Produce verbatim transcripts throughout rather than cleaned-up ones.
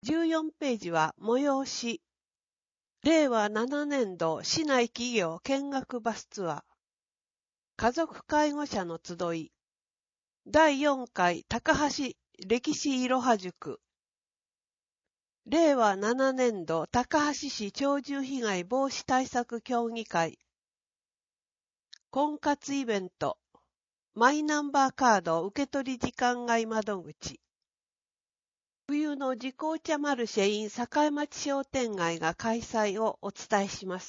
じゅうよんページは催し、れいわななねんど市内企業見学バスツアー、家族介護者の集い、だいよんかい高橋歴史いろは塾、れいわななねんど高橋市鳥獣被害防止対策協議会、婚活イベント、マイナンバーカード受取時間外窓口、冬の自紅茶マルシェ in 栄町商店街が開催をお伝えします。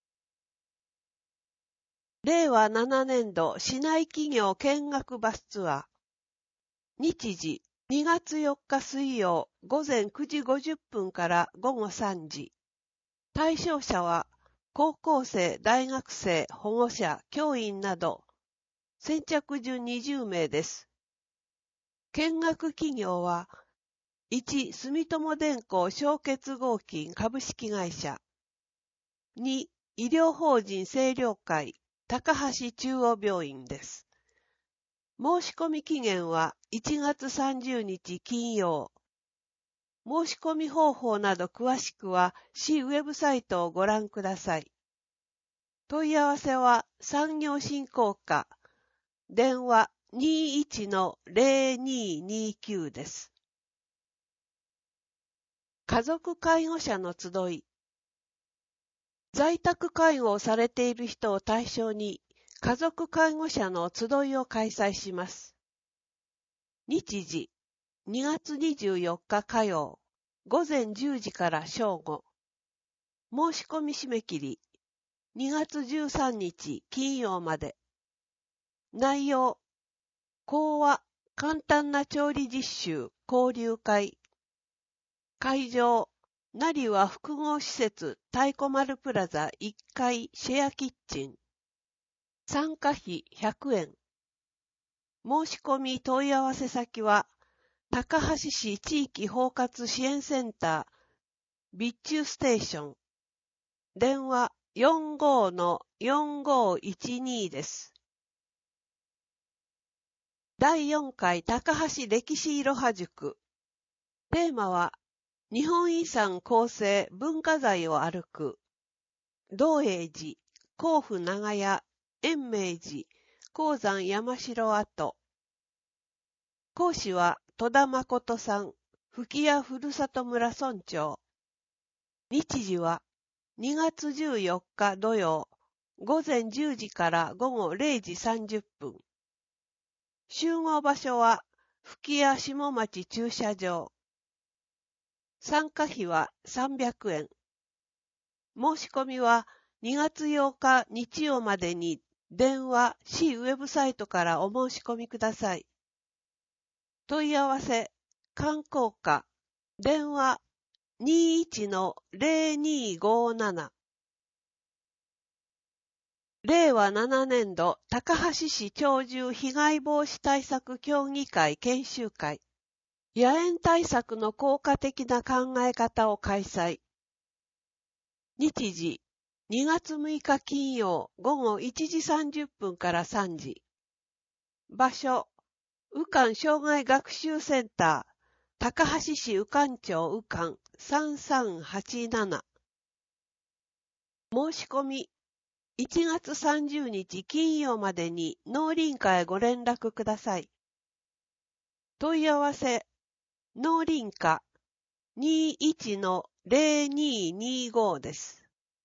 れいわななねんど市内企業見学バスツアー。日時にがつよっか水曜午前くじごじゅっぷんからごごさんじ。対象者は高校生、大学生、保護者、教員など先着順にじゅうめいです。見学企業はいち. 住友電工商結合金株式会社に. 医療法人清涼会高橋中央病院です。申し込み期限はいちがつさんじゅうにち金曜。申し込み方法など詳しくは市ウェブサイトをご覧ください。問い合わせは産業振興課、電話 にいちのぜろににきゅう です。家族介護者の集い。在宅介護をされている人を対象に家族介護者の集いを開催します。日時にがつにじゅうよっか火曜午前じゅうじから正午。申し込み締め切りにがつじゅうさんにち金曜まで。内容講話簡単な調理実習交流会。会場成羽複合施設太鼓丸プラザいっかいシェアキッチン。参加費ひゃくえん。申し込み問い合わせ先は高橋市地域包括支援センター備中ステーション。電話 よんごのよんごいちに です。だいよんかい高橋歴史いろは塾。テーマは日本遺産構成文化財を歩く。道永寺、甲府長屋、延明寺、鉱山山城跡。講師は戸田誠さん、吹屋ふるさと村村長。日時はにがつじゅうよっか土曜、午前じゅうじから午後れいじさんじゅっぷん。集合場所は吹屋下町駐車場。参加費はさんびゃくえん。申し込みはにがつようか日曜までに電話、市ウェブサイトからお申し込みください。問い合わせ、観光課、電話 にいちのぜろにごなな。れいわななねんど高橋市鳥獣被害防止対策協議会研修会。野猿対策の効果的な考え方を開催。日時にがつむいか金曜午後いちじさんじゅっぷんからさんじ。場所、宇館障害学習センター、高橋市宇館町宇館さんさんはちなな。申し込み、いちがつさんじゅうにち金曜までに農林課へご連絡ください。問い合わせ、農林課 にいちのぜろににご です。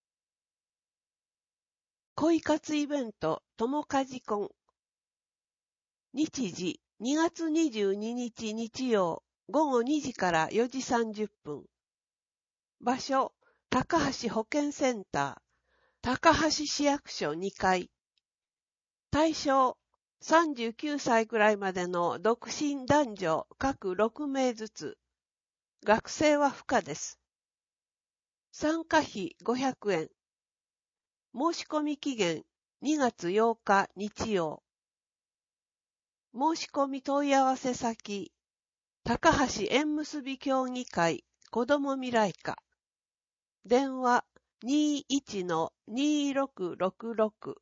恋活イベント、友かじ婚。日時、にがつにじゅうににち日曜、午後にじからよじさんじゅっぷん。場所、高橋保健センター、高橋市役所にかい。対象、さんじゅうきゅうさいくらいまでの独身男女各ろくめいずつ。学生は不可です。参加費ごひゃくえん。申し込み期限にがつようか日曜。申し込み問い合わせ先、高橋縁結び協議会子ども未来課。電話 にいちのにろくろくろく。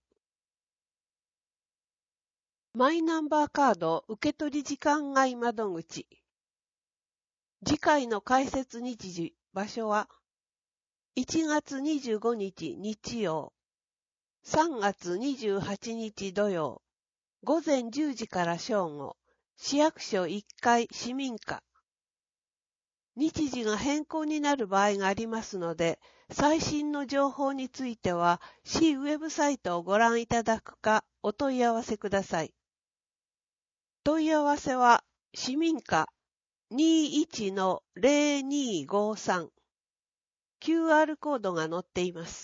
マイナンバーカード受取時間外窓口。 次回の開設日時、場所はいちがつにじゅうごにち日曜、さんがつにじゅうはちにち土曜、ごぜんじゅうじから正午、市役所いっかい市民課。日時が変更になる場合がありますので、最新の情報については市ウェブサイトをご覧いただくかお問い合わせください。問い合わせは市民課 にいちのぜろにごさん キューアール コードが載っています。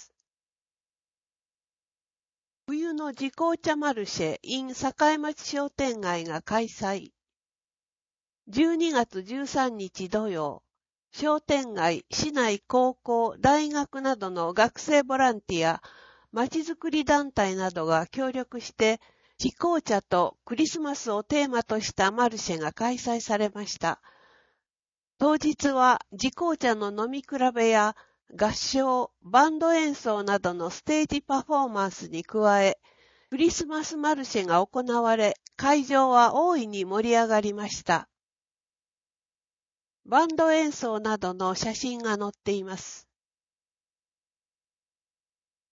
冬の自紅茶マルシェ in 栄町商店街が開催。じゅうにがつじゅうさんにち土曜、商店街、市内高校、大学などの学生ボランティア、まちづくり団体などが協力して、自紅茶とクリスマスをテーマとしたマルシェが開催されました。当日は自紅茶の飲み比べや合唱、バンド演奏などのステージパフォーマンスに加え、クリスマスマルシェが行われ、会場は大いに盛り上がりました。バンド演奏などの写真が載っています。